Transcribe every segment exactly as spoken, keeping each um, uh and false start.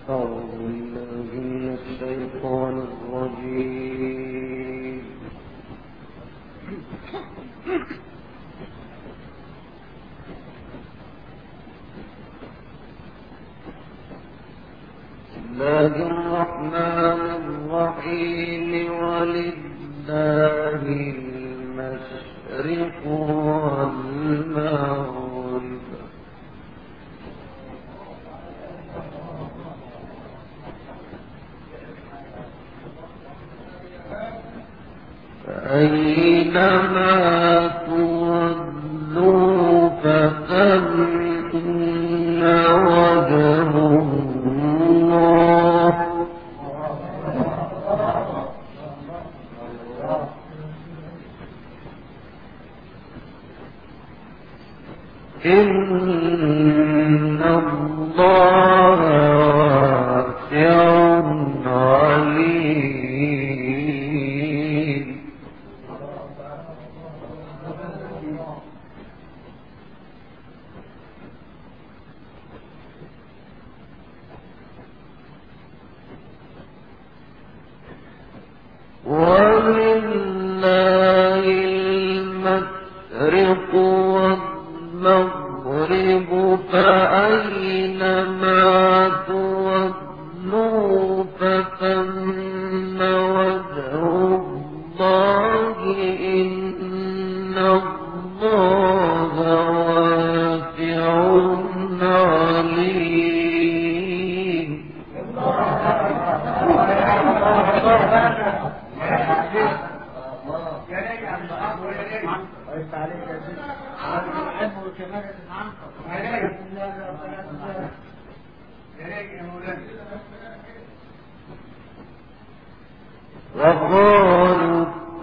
وقالوا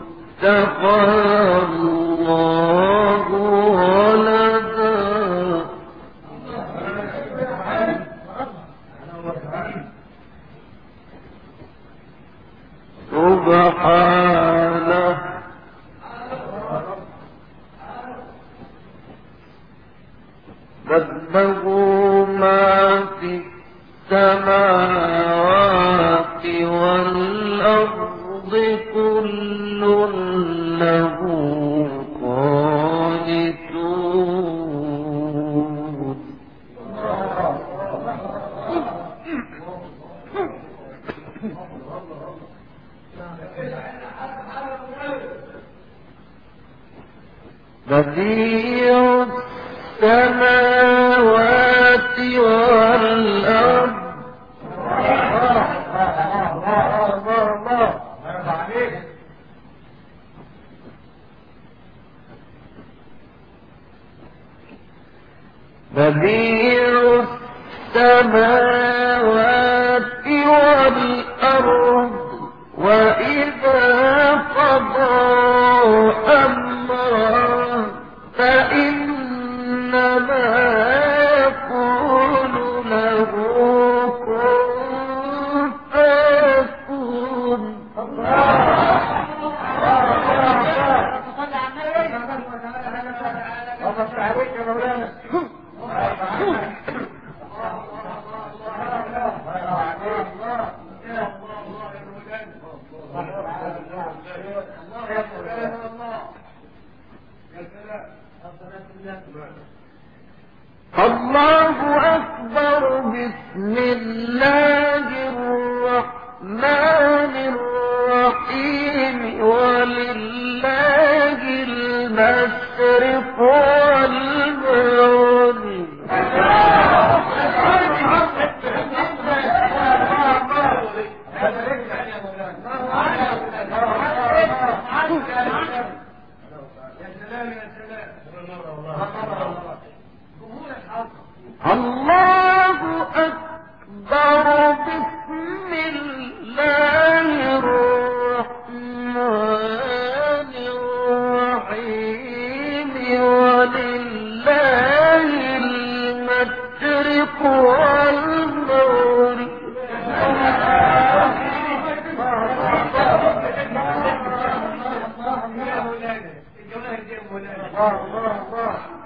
اتخذ الله ولدا سبحانه بل له ما في السماوات والأرض كل له قانتون بديع السماوات والأرض بديع السماوات والأرض وإذا قضى أمرا فإنما يقول له كن فيكون الله أكبر. بسم الله الرحمن الرحيم ولله المشرق والمغرب الله أكبر. بسم الله الرحمن الرحيم ولله المشرق والمغرب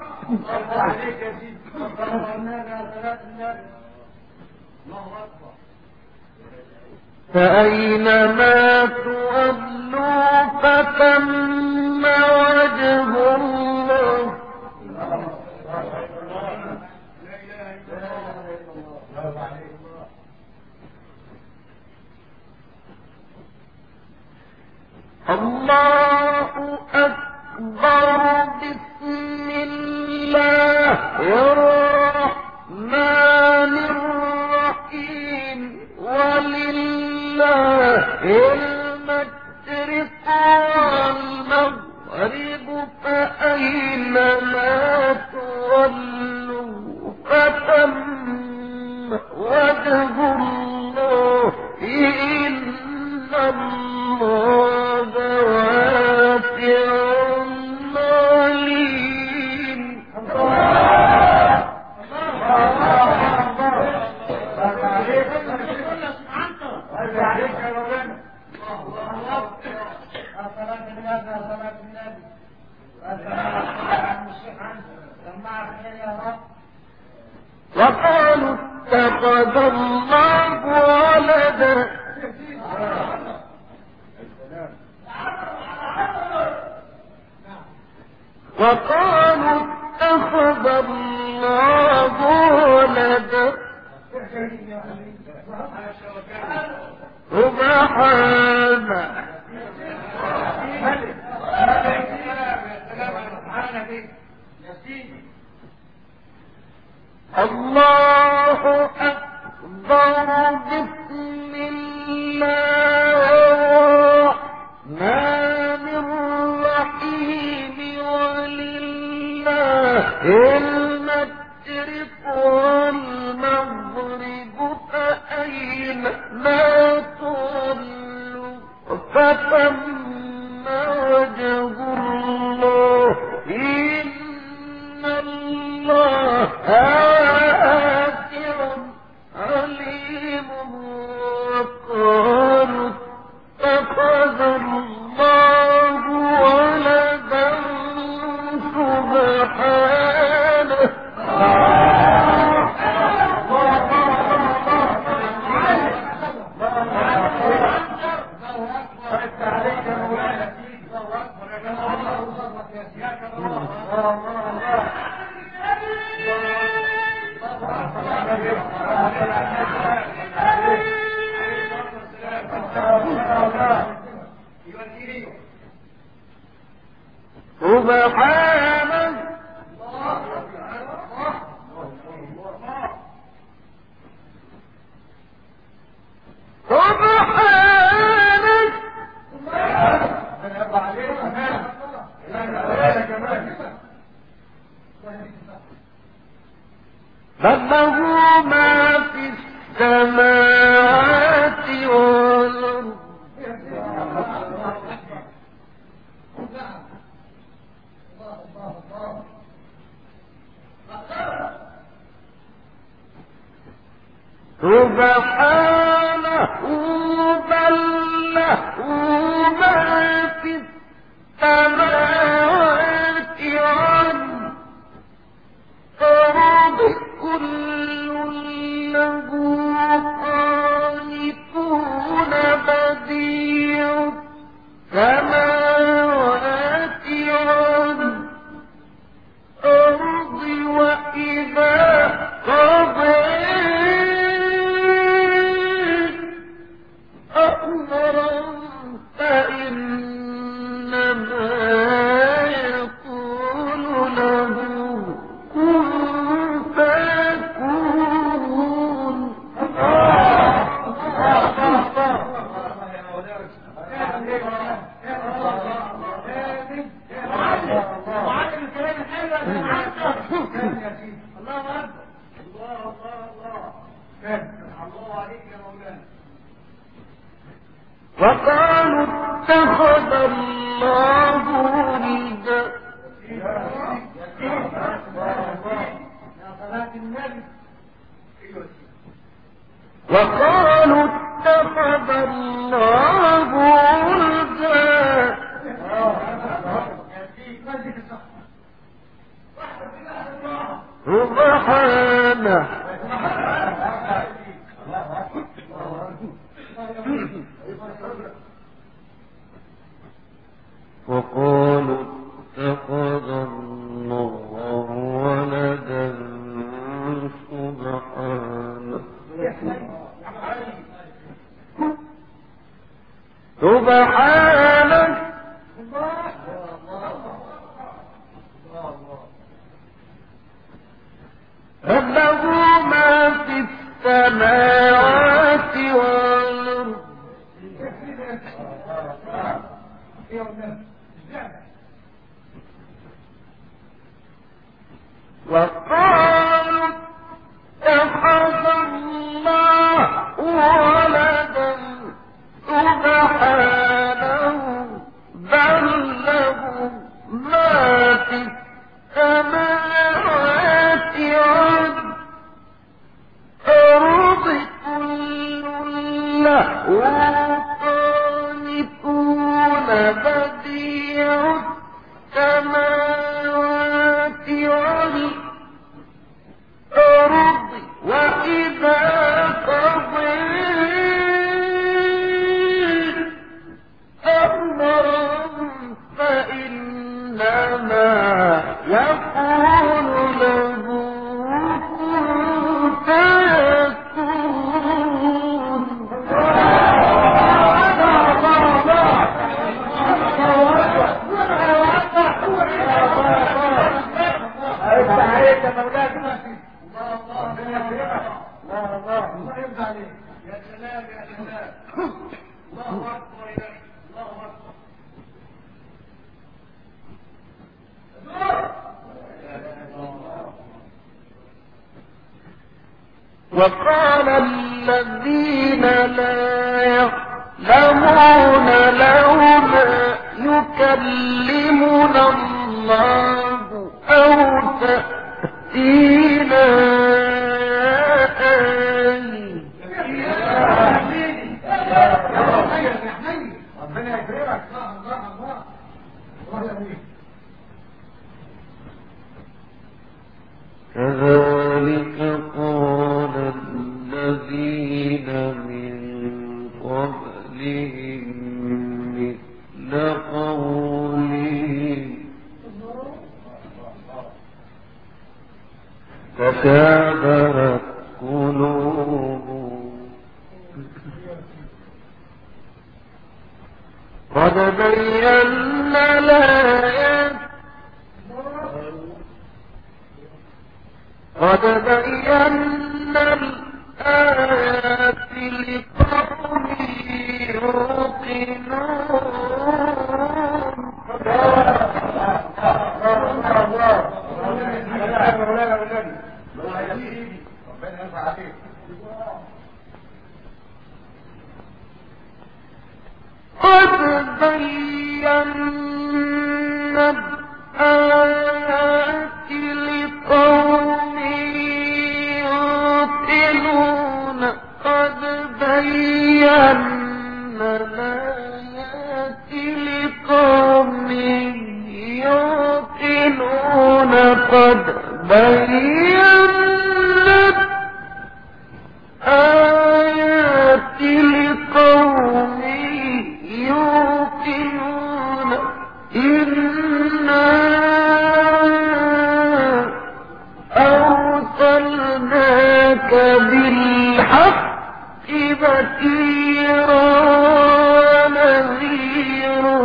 الله أكبر. فأينما تولوا فثم وجه الله. الله أكبر. بسم الله الرحمن الرحيم. ولله المشرق والمغرب فأينما تولوا فثم وجه الله. إن الله واسع عليم. وقالوا اتخذ الله ولدا. وقالوا اتخذ الله ولدا. سبحانه. الله أكبر. بسم الله الرحمن الرحيم. ولله المشرق والمغرب فأينما تولوا فثم وجه الله. إن الله واسع عليم. وقالوا اتخذ الله ولدا. سبحانه. سبحانه. بل له ما في السماوات والأرض. سبحانه. بل له ما في السماوات والأرض. كل له قانتون. بديع السماوات والأرض. وإذا قضى أمرا فإنما يقول له كن فيكون. وقالوا اتخذ الله ولدا. وقالوا اتخذ الله ولدا. سبحانه. سبحانك له ما في السماوات والأرض وقالوا اتخذ الله ولدا سبحانه بل له ما في السماوات والأرض كل له قانتون بديع السماوات والأرض وإذا قضى أمرا فإنما يقول له كن فيكون. وقال الذين لا يعلمون لولا يكلمنا الله أو تأتينا آية. كذلك قال الذين من قبلهم مثل قولهم تشابهت قلوبهم قد بينا الآيات قد بينا الآيات لقوم يوقنون. قد بينا الآيات لقوم يوقنون قد بينا الآيات لقوم يوقنون قد بينا الآيات لقوم يوقنون إنا أرسلناك بالحق بشيرا ونذيرا.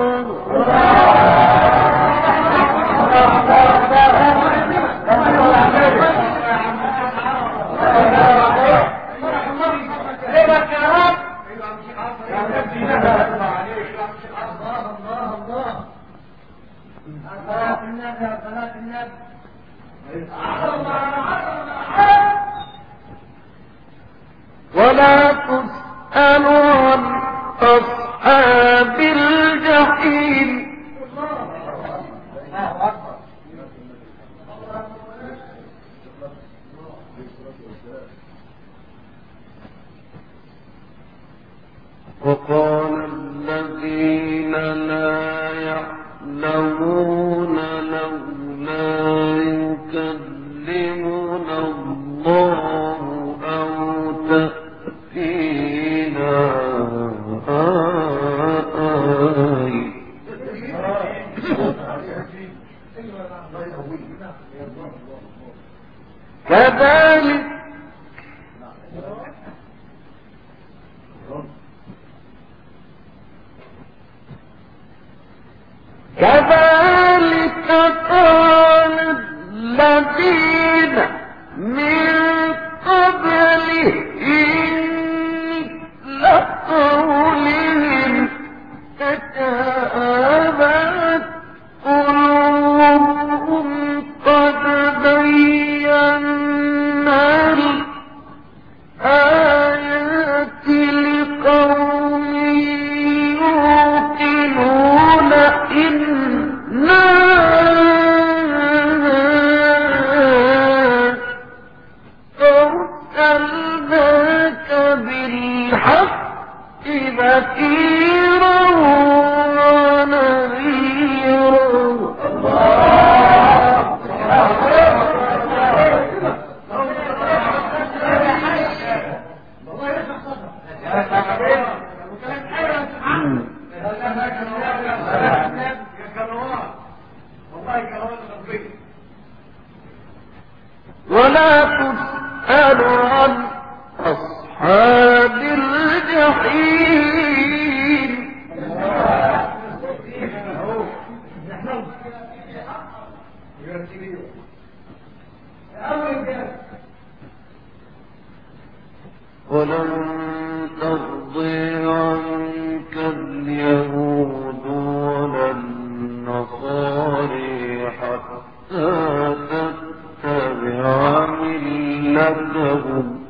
ولا تسأل عن أصحاب الجحيم. وقال الذين لا يعلمون لولا يكلمنا الله أو تأتينا آية. كذلك كذلك قال الذين من قبلهم لقولهم تتابعت قلوبهم قد بينا الآيات لقوم يوقنون إنا أرسلناك بالحق بشيرا ونذيرا. ولا تسأل عن أصحاب الجحيم ولن ترضي عنك اليهود ولا النصارى حتى تتبع ملتهم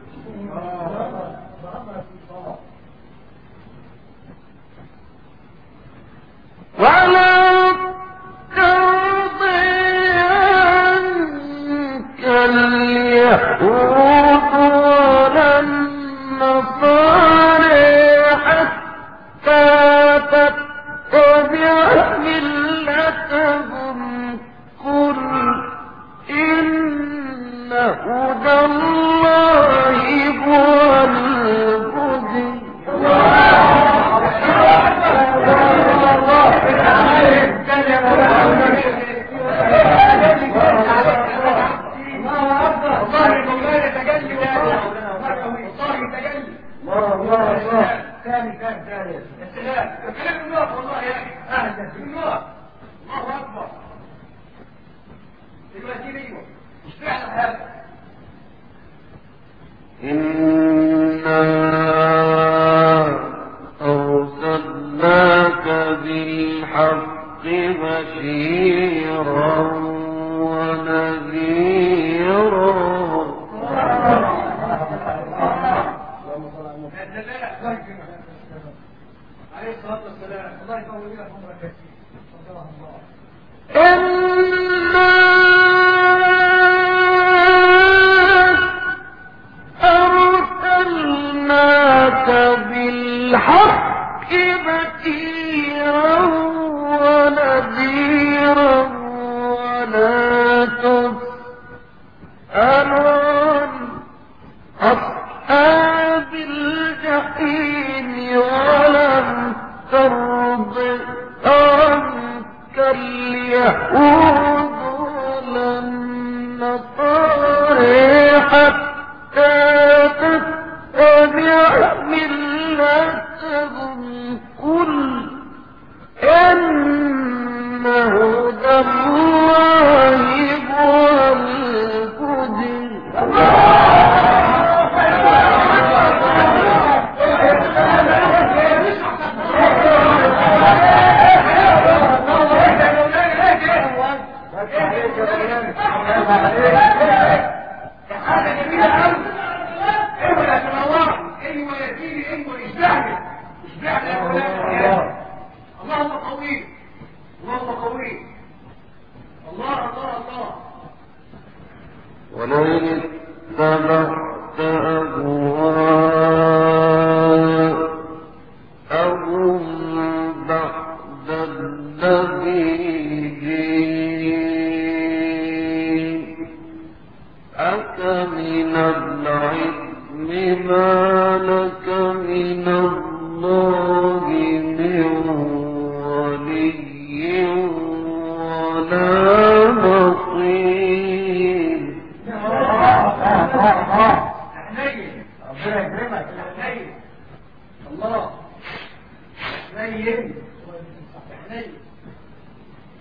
ولا ترضي عنك اليهود ولا النصارى حتى تتبع ملتهم قل إن هدى الله هو الهدى. إنا أرسلناك بالحق بشيرا ونذيرا. عليه الصلاة والسلام. الله يطول لك عمرك يا سيدي. إنا أرسلناك بالحق بشيرا ونذيرا ولا تسأل عن أصحاب الجحيم ولن ترضى عنك اليهود ولا النصارى حتى تتبع ملتهم قل إن هدى الله هو الهدى. حاجة جميلة قوي. ايوه يا سماوات، ايوه يا سيدي، ايوه اشبعني اشبعني يا فلان. اللهم قوي، اللهم قوي، الله الله الله. ولئن اتبعت أهواءهم بعد الذي جئتك من العلم ما لك من الله من ولي ولا نصير. الله نيم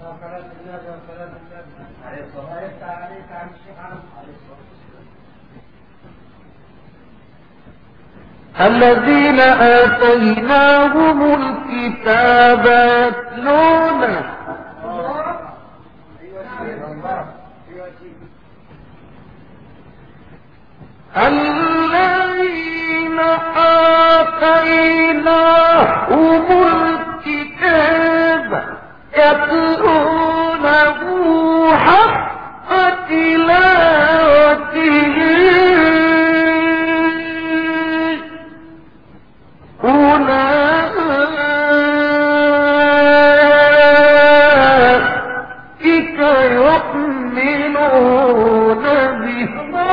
الذين آتيناهم الكتاب يتلونه الذين آتيناهم الكتاب يتلونه حق تلاوته أولئك يؤمنون به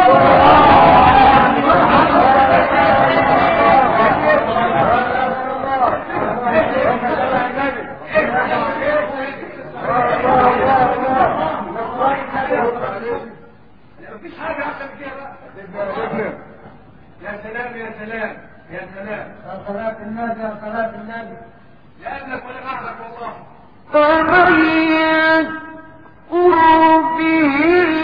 مفيش حاجة أحسن كده بقى. يا سلام يا سلام يا سلام يا صلاة النبي يا صلاة النبي لأنك ولا بعدك والله. فمن يكفر به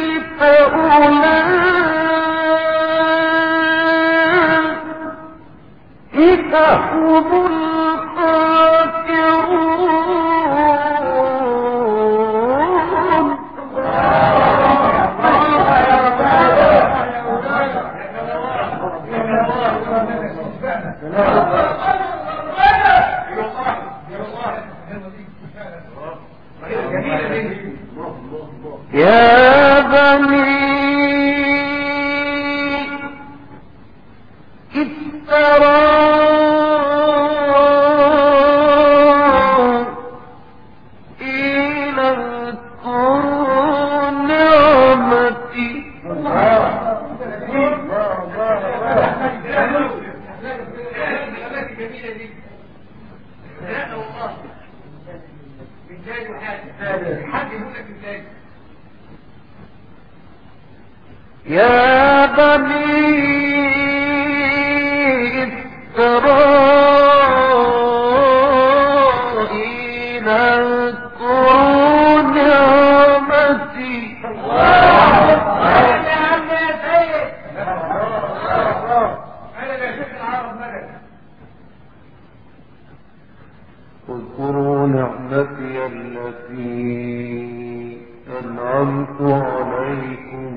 فأولئك هم الخاسرون. يا بني إسرائيل اذكروا نعمتي يا بني إسرائيل اذكروا نعمتي اذكروا نعمتي التي أنعمت عليكم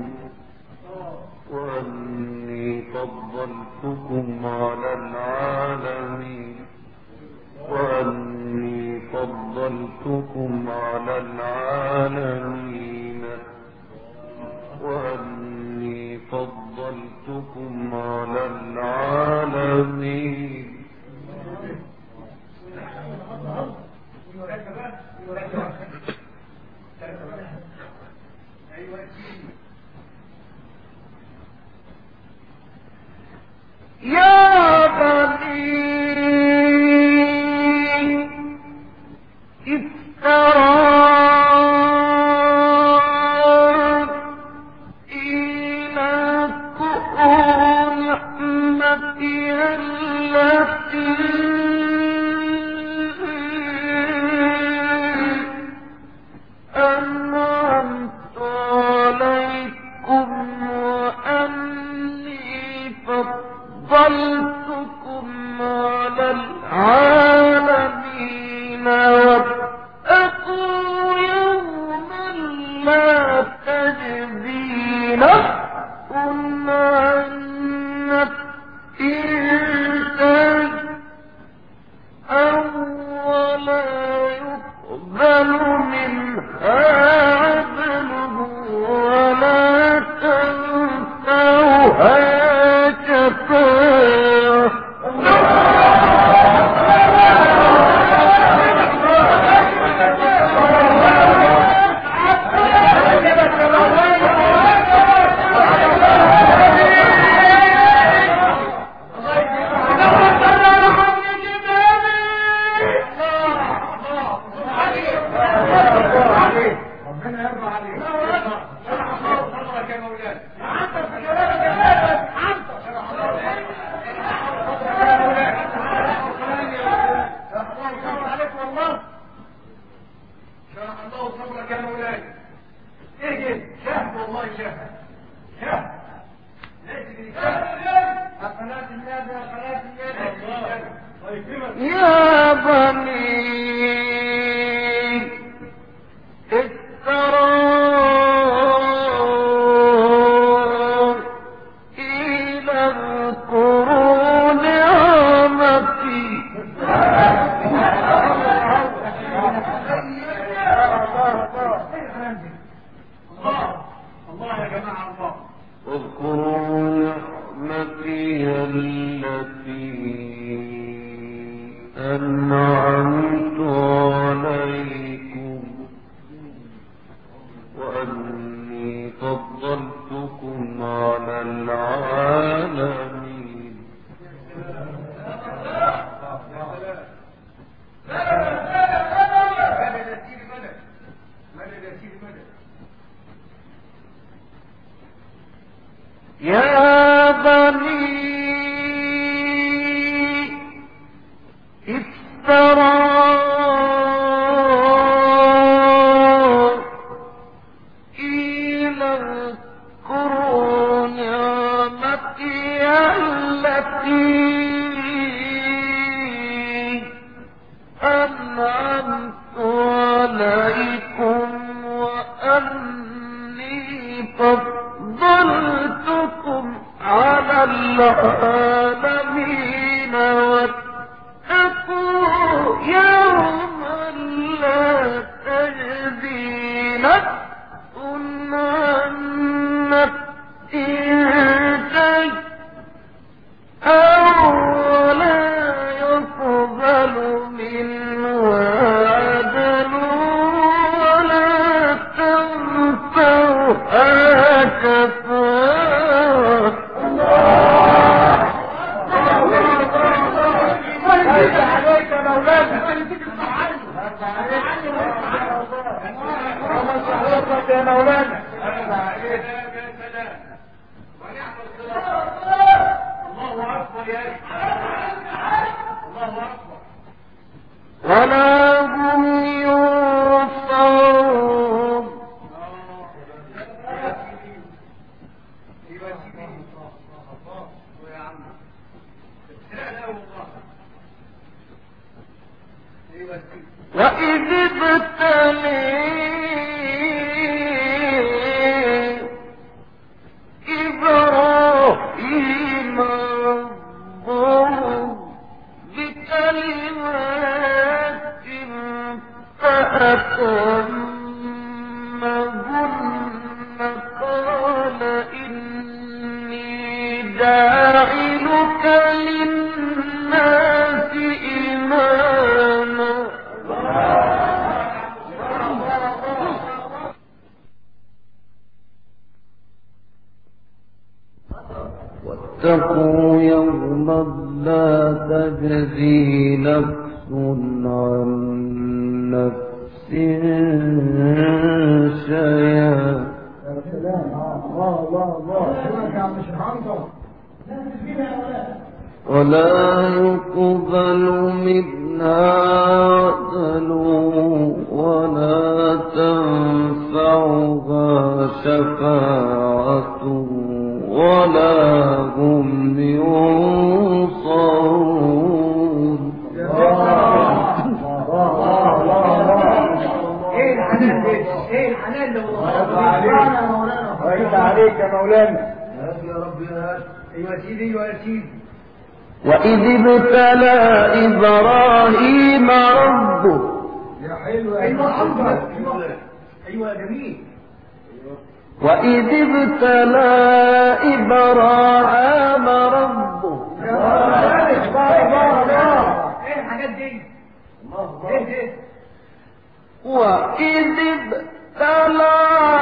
وأني فضلتكم على العالمين وأني فضلتكم على العالمين وأني فضلتكم على العالمين. يا بني إسرائيل اذكروا نعمتي التي أنعمت عليكم وأني فضلتكم على العالمين واتقوا يوما لا تجزي نفس عن نفس شيئا ولا يقبل منها عدل ولا تنفعها شفاعة يا بني إسرائيل اذكروا نعمتي الله يا جماعة الله اذكروا نعمتي التي أنعمت عليكم وأني فضلتكم على العالمين. يا بني إسرائيل اذكروا نعمتي التي أنعمت عليكم وأني فضلتكم على العالمين واتقوا يوما لا تجزي نفس عن نفس شيئا ولا يقبل منها عدل ولا تنفعها شفاعة. عليك مولانا يا مولانا الله أكبر يا الله أكبر ولا هم ينصرون. وإذ ابتلي إبراهيم ربه بكلمات فأتمهن قال إني جاعلك للناس إماما. واتقوا يوما لا تجزي نفس عن نفس شيئا ولا يقبل منها عدل ولا تنفعها شفاعة ولا هم ينصرون. ايه الحنان ده ايه الحنان ده الله عليك يا مولانا يا رب يا ايوه يا سيدي ايوه يا سيدي. وإذ ابتلى إبراهيم ربه. يا حلو يا محمد ايوه يا جميل. وإذ ابتلى إبراهيم ربه. ايه الحاجات دي ايه ايه. وإذ ابتلى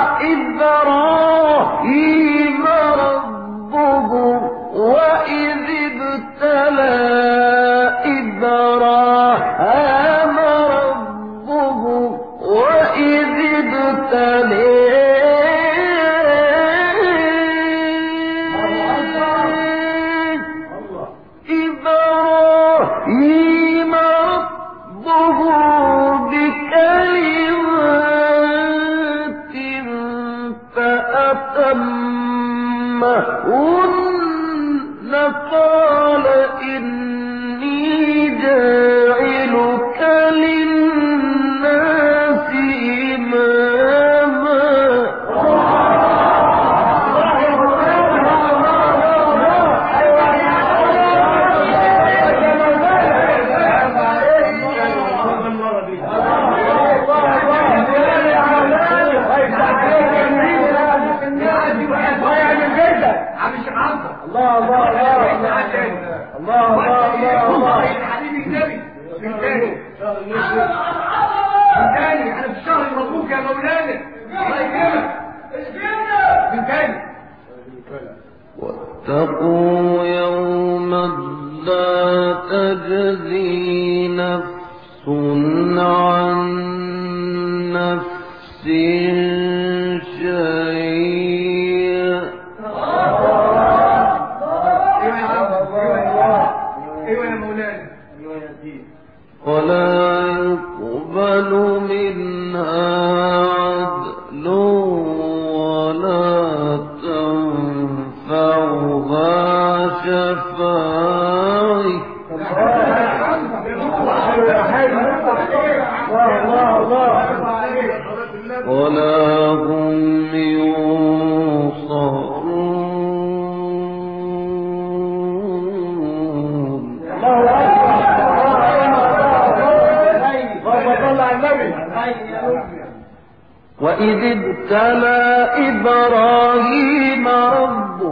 إبراهيم ربه وإذ ابتلى إبراهيم ربه وإذ ابتلى إبراهيم ربه بكلمات فأتمهن قال الله الله الله حبيبي النبي من تاني من تاني احنا في الشهر المبروك يا مولانا الله يكرمك من تاني واتقوا يوما لا تجزي نفس عن نفس شيئا ولا يقبل منها عدل ولا تنفعها شفاعة ولا هم ينصرون. وإذ ابتلى إبراهيم ربه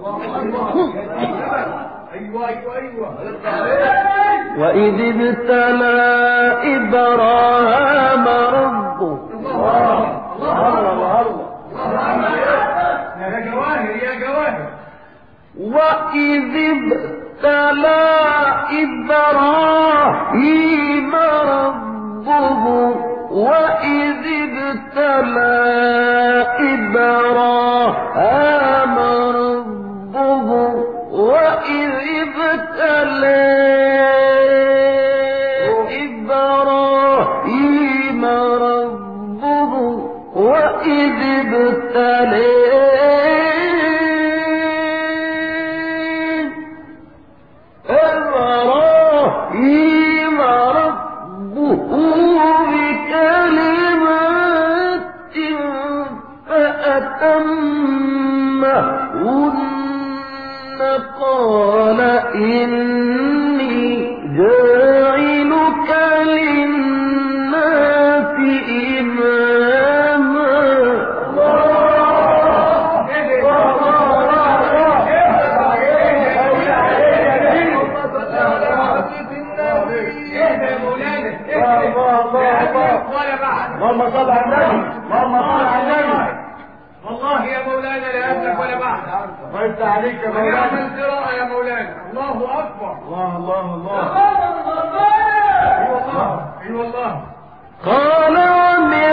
وإذ ابتلى إبراهيم ربه وإذ ابتلى إبراهيم ربه وإذ ابتلى إبراهيم ربه وإذ ابتلى إبراهيم ربه وإذ ابتلى إبراهيم ربه بكلمات فأتمهن قال إني جاعلك للناس إماما. اللهم صل على النبي اللهم صل على النبي. والله يا مولانا لا قبلك ولا بعد. رد عليك يا مولانا. ونعم القراءة يا مولانا. الله أكبر. الله الله الله. اي والله اي والله. قال ومن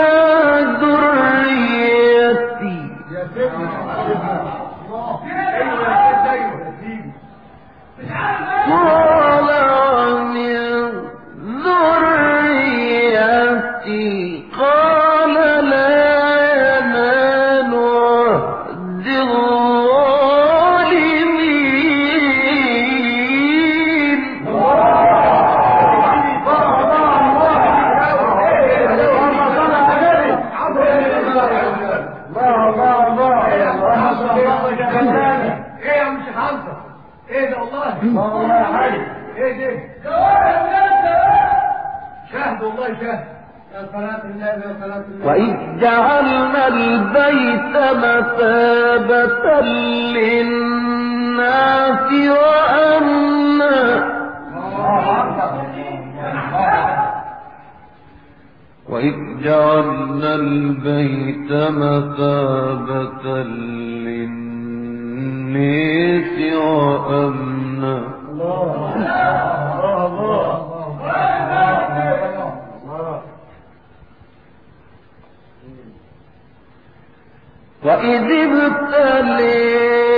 ذريتي. يا سيدنا قال ومن ذريتي قال لا ينال عهد الظالمين. ايه يا مش حمزة ايه ده والله الله يا حاج. ايه ده شاهد والله شاهد. يا صلاة الله يا صلاة الله. وإذ جعلنا البيت مثابة للناس وأمنا وإذ جعلنا البيت مثابة للناس وأمنا وإذ ابتلى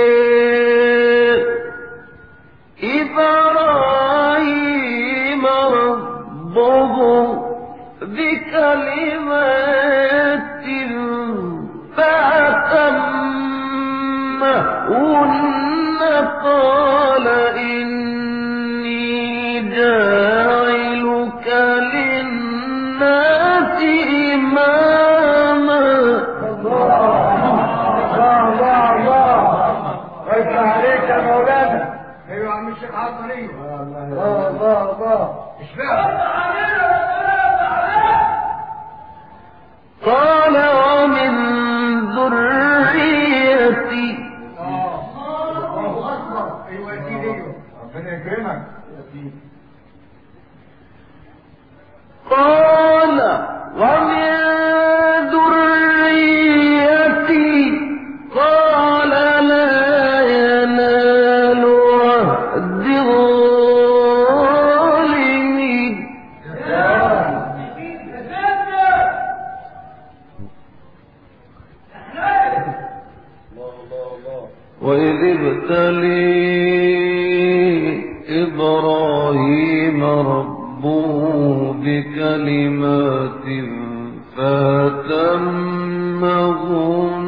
إبراهيم ربه بكلمات فأتمهن قال إني جاعلك للناس إماما. ايوه يا عم الشيخ حاضر. ايوه الله الله الله. قال ومن ذريتي الله اكبر. ايوه يا سيدي ايوه ربنا يكرمك. قال ومن ذريتي قال لا ينال عهد الظالمين. وإذ ابتلي إبراهيم ربه بكلمات فأتمهن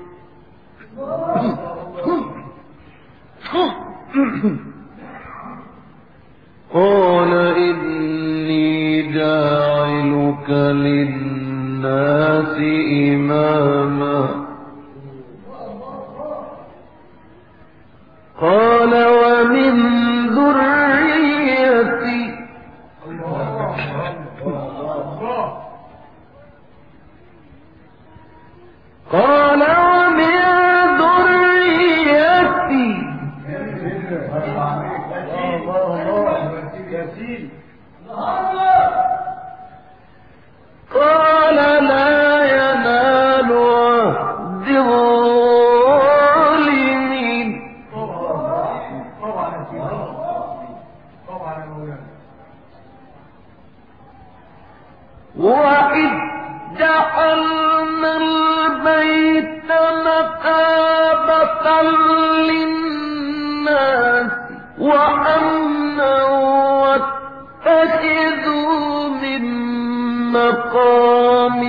قال إني جاعلك للناس إماما قال ومن ذريتي قال ومن ذريتي قال لا ينال عهد الظالمين. وإذ جعلنا البيت مثابة للناس وأمنا واتخذوا من مقام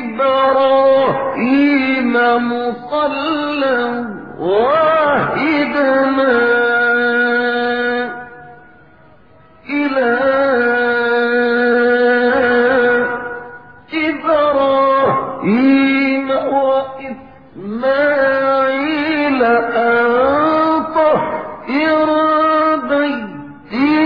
إبراهيم مصلى وعهدنا إلى إبراهيم وإسماعيل أن طهر بيتي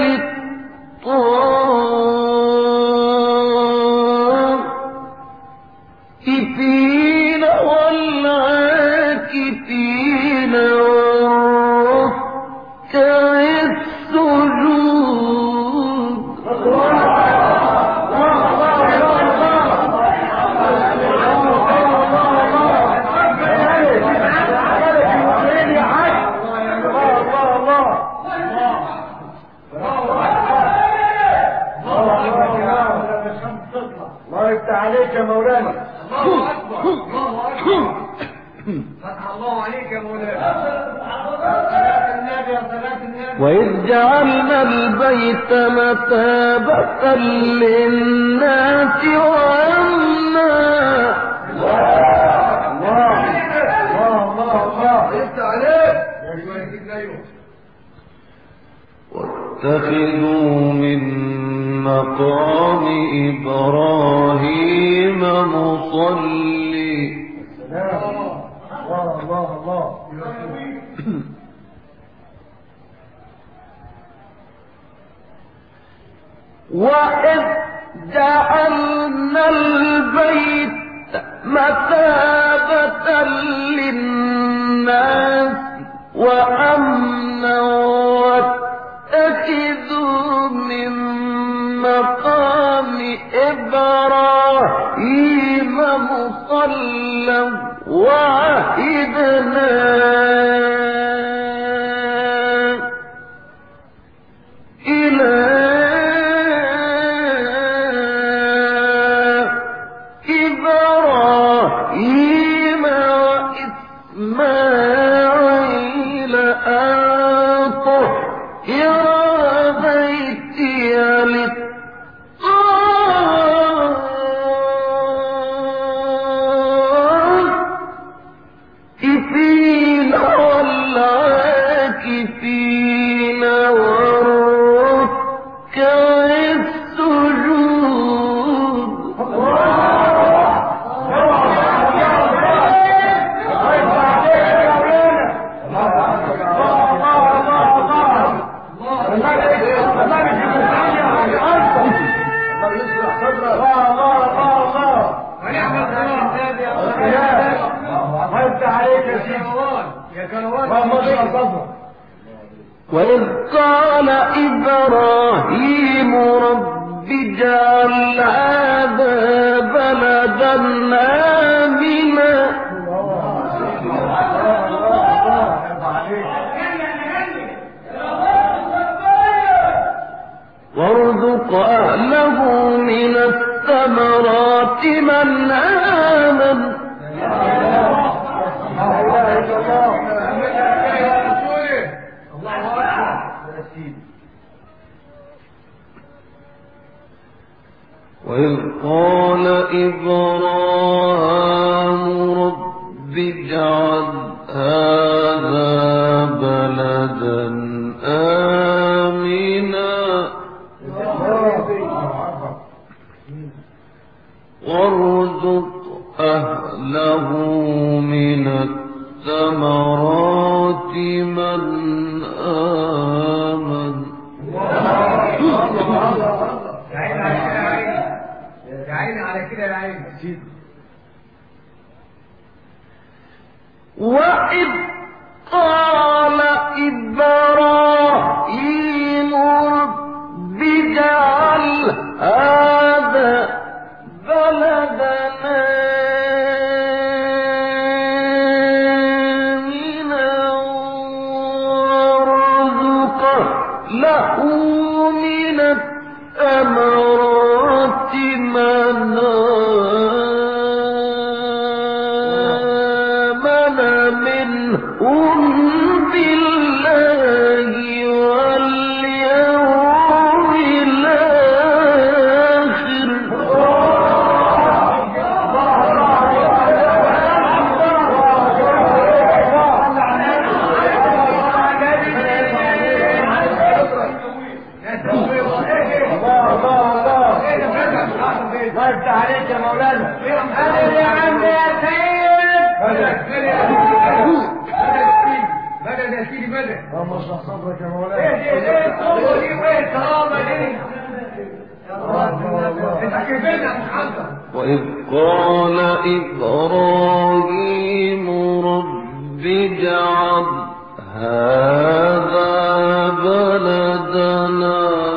للطائفين والعاكفين والركع السجود. الله يفتح عليك يا مولانا. الله اكبر الله اكبر فتح الله عليك يا مولانا. صلاة النبي يا صلاة النبي. وإذ جعلنا البيت مثابة للناس وأمنا الله الله الله الله يفتح عليك. ايوه يديك ايوه. واتخذوا من مقام إبراهيم مصلي. الله الله الله. وإذ جعلنا البيت مثابة للناس وأمنا واتخذوا من مقام إبراهيم مصلى وعهدنا إلى إبراهيم وإسماعيل أن طهر بيتي للطائفين والعاكفين والركع السجود. وإذ قال إبراهيم رب اجعل هذا بلدا آمنا وارزق أهله من الثمرات من آمن وإذ قال إبراهيم رب اجعل هذا بلدا آمنا وارزق أهله من الثمرات من آمن على كده العين. وإذ قال إبراهيم رب اجعل هذا بلدنا آمنا وارزق له من الثمرات من آمن منهم بالله واليوم الآخر الله يفتح عليك يا مولانا. اهلا يا عم يا سيد. بدل يا سيدي بدل. اللهم اشرح صدرك يا مولانا. ايه ايه الصوره دي وايه الكرامه دي؟ انت كيفين يا محمد؟ وإذ قال إبراهيم رب اجعل هذا بلدنا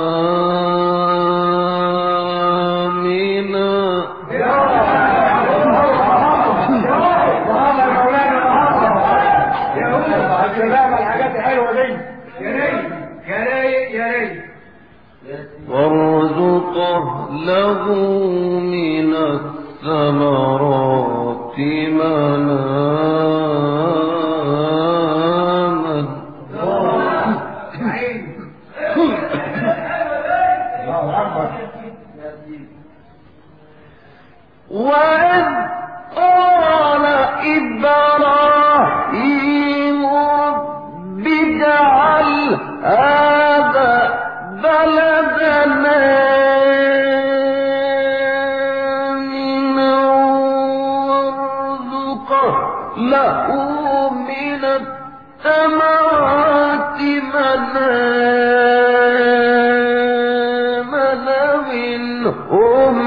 وارزقه له من الثمرات من آمن وإذ قال إبراهيم رب اجعل هذا بلدنا آمنا وارزقه له من الثمرات من آمن منهم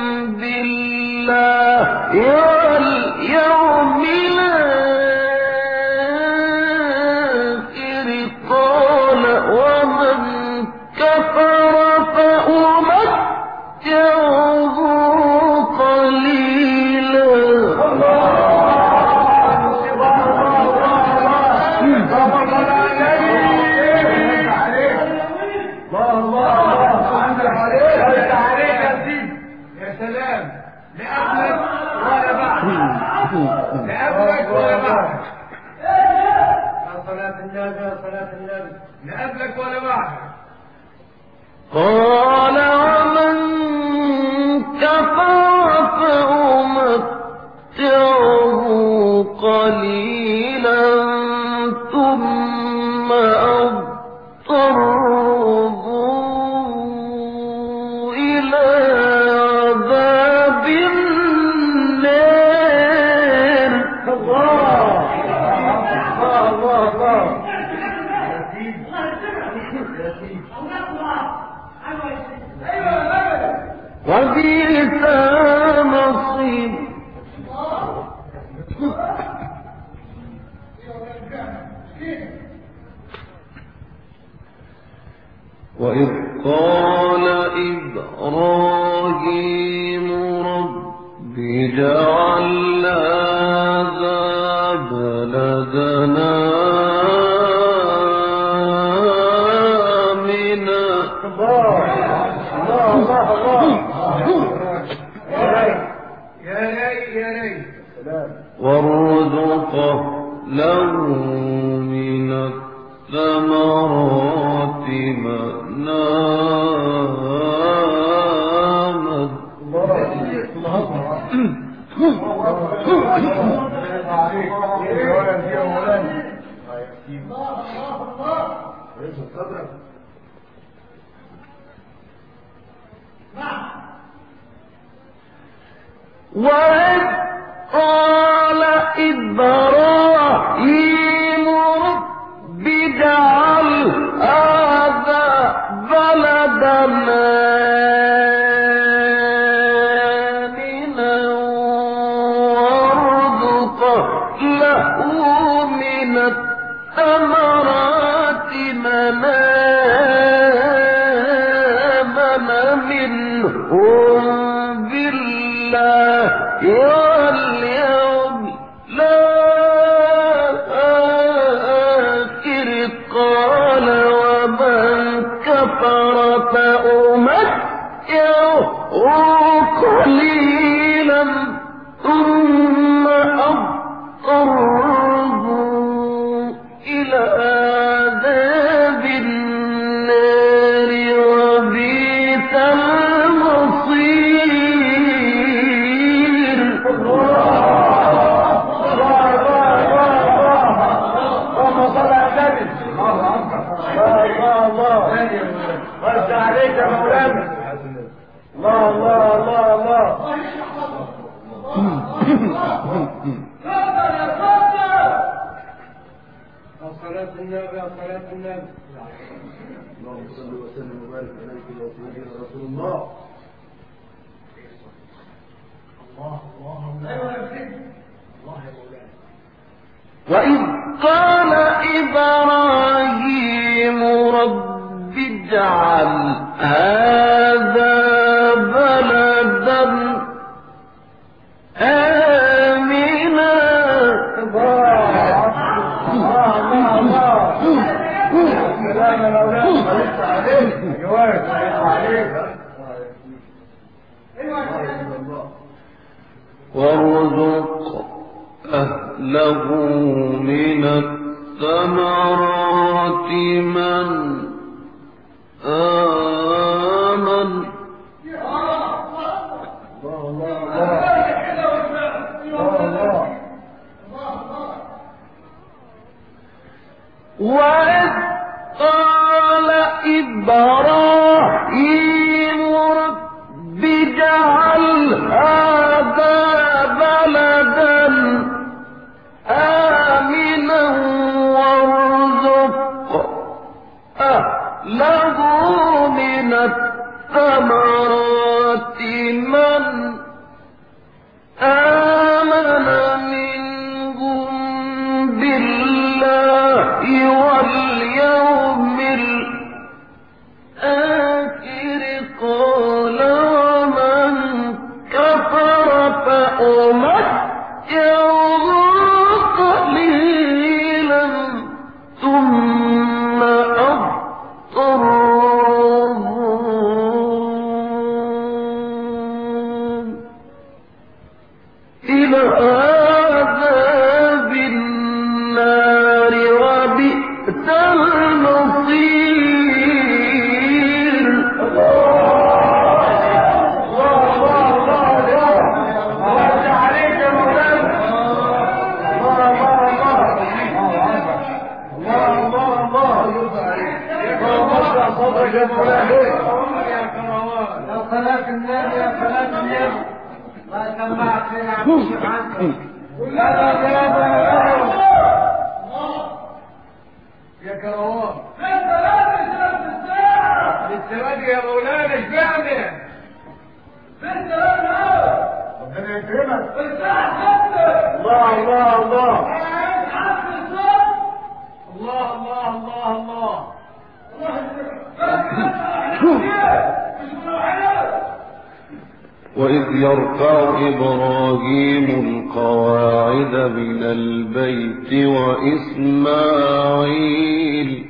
بالله واليوم الآخر قال ومن كفر فأمتعه قليلا يا سلام. لأبلك ولا بعد. لأبلك ولا بعد. صلاة النبي صلاة النبي. لأبلك ولا بعد. قال ومن كفر فأمتعه قليلا ثم أضطره إلى عذاب النار. الله الله الله. وبئس المصير. وإذ قال إبراهيم رب اجعل هذا بلدنا آمنا وارزقه له من الثمرات من آمن وإذ قال إبراهيم رب اجعل هذا بلدنا آمنا وارزقه له من الثمرات من آمن منهم بالله واليوم الآخر قال ومن كفر فأمتعه قليلا ثم أضطره إلى عذاب النار وبئس المصير. اللهم صل على النبي. الله الله وسع عليك يا مولانا. الله الله الله الله. صلاة النبي يا صلاة النبي. اللهم صل وسلم وبارك عليك يا سيدنا رسول الله. الله الله الله يا مولانا. وإذ قال إبراهيم رب اجعل هذا بلدا آمنا. وارزق أهله من الثمرات من آمن وإذ قال إبراهيم رب اجعل هذا بلدا آمنا وارزق أهله من الثمرات من آمن منهم بالله واليوم الآخر قال ومن كفر فأمتعه قليلا ثم أضطره إلى عذاب النار وبئس المصير. يا صلاة النبي يا صلاة النبي ما سمعت لنا عن الشيخ عنك. لا لا لا يا كروان للسواد يا مولانا اشبعني ربنا يكرمك. الله الله الله الله الله الله الله الله وإذ يرفع إبراهيم القواعد من البيت وإسماعيل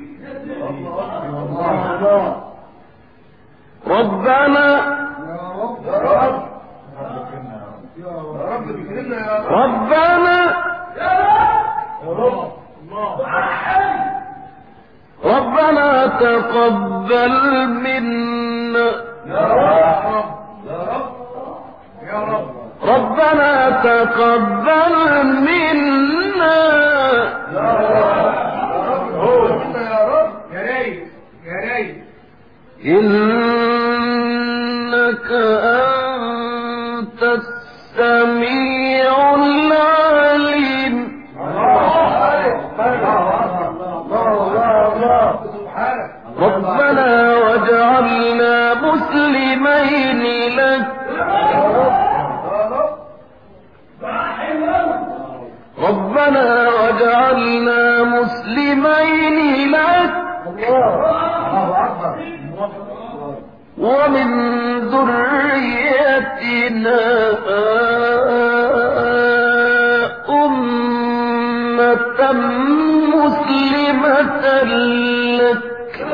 ربنا ربنا ربنا تقبل منا ربنا تقبل منا إنك أنت السميع العليم ربنا واجعلنا مسلمين لك ربنا واجعلنا مسلمين لك ومن ذريتنا أمة مسلمة لك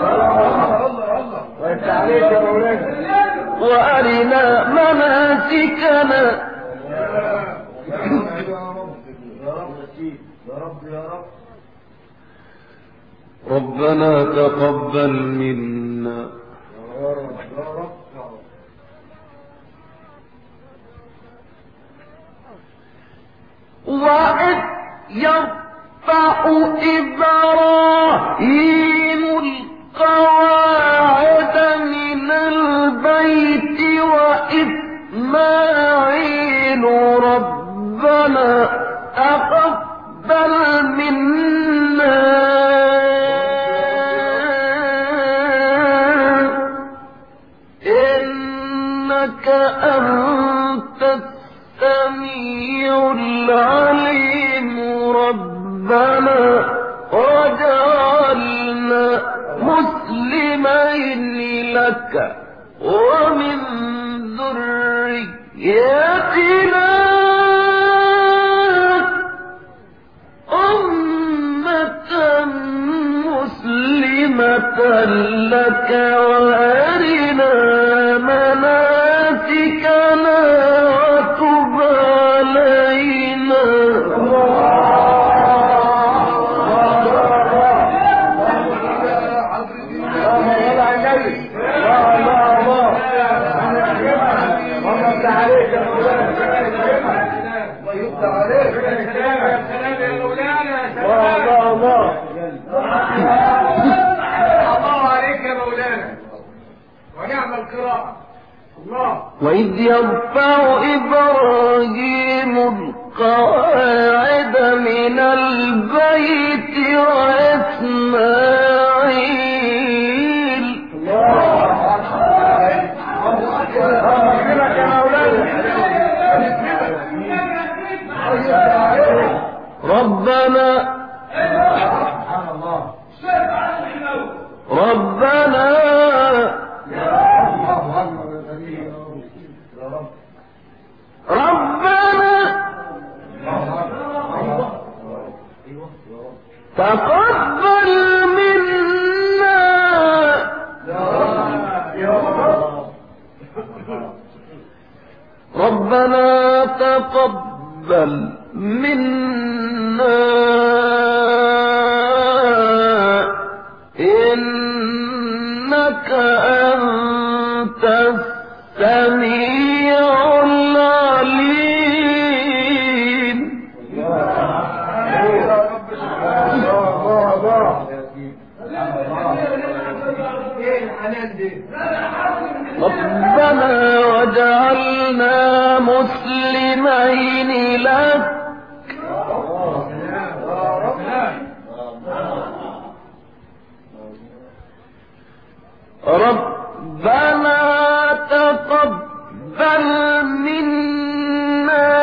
وأرنا مناسكنا ربنا تقبل منا وإذ يرفع إبراهيم القواعد من البيت وإسماعيل ربنا تقبل منا إنك أنت السميع العليم ربنا واجعلنا مسلمين لك ومن ذريتنا أمة مسلمة لك وأرنا مناسكنا وتب علينا وإذ يرفع إبراهيم القواعد من البيت وإسماعيل ربنا ربنا ربنا تقبل منا ربنا تقبل منا إنك أنت السميع العليم ربنا واجعلنا مسلمين لك ربنا تقبل منا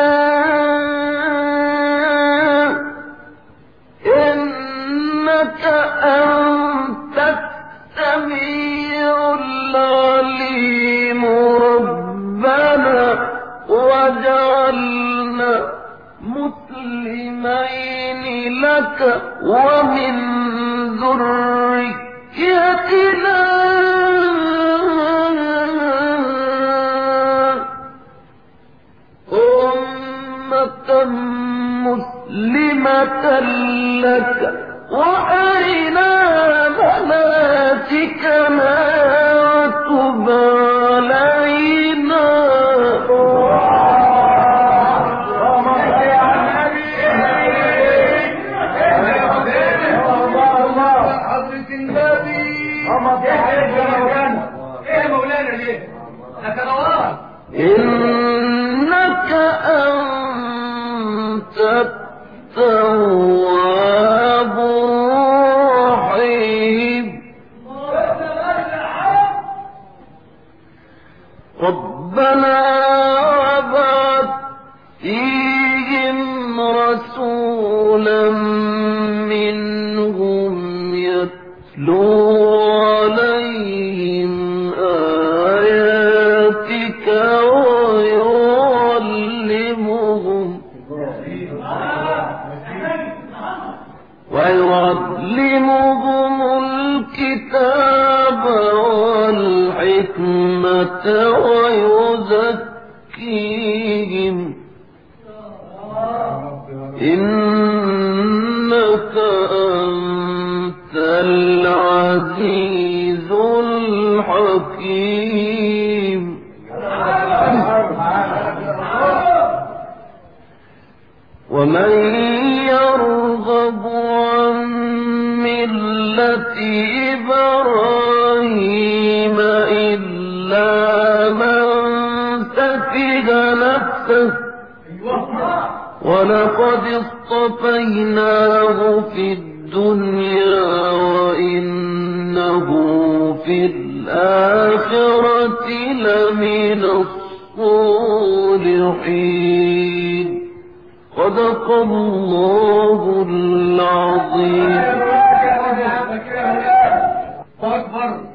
إنك أنت السميع العليم ربنا لك ومن ذريتنا أمة مسلمة لك وأرنا مناسكنا وتب علينا إنك أنت التواب الرحيم ربنا وابعث فيهم رسولا منهم يتلو عليهم آياتك ويعلمهم ويعلمهم الكتاب والحكمة ويزكيهم إنك أنت العزيز الحكيم ومن يرغب عن ملة إبراهيم إلا من سفه نفسه ولقد اصطفيناه في الدنيا وإنه في الآخرة لمن الصالحين صدق الله العظيم. أكبر